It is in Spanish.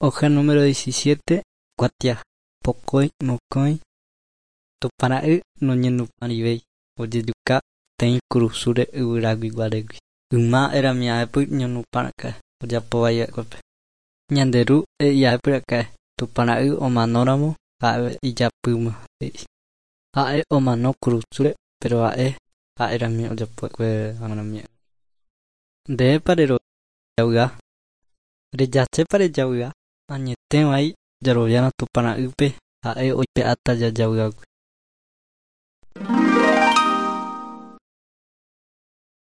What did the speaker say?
Hoja número 17. Guatia. Pokoi mokoi. Tupanae no ñenuparivei. Ojejuka teĩ kurusúre yvyragui guaregui. Yma eramia'ẽpy ñenuparakae. Ojapovaie'ekuépe. Ñanderu e'ia'ẽpyraka'e. Tupara'y omanóramo ha'e ijapýma. Ha'e omano kurusúre, pero ha'erami ojapokueramia'ẽ. Ndépa rejavýa. Rejachépa rejavýa. Añetevai jaroviána tupara'ýpe ha'e oipe'áta jajavýagui.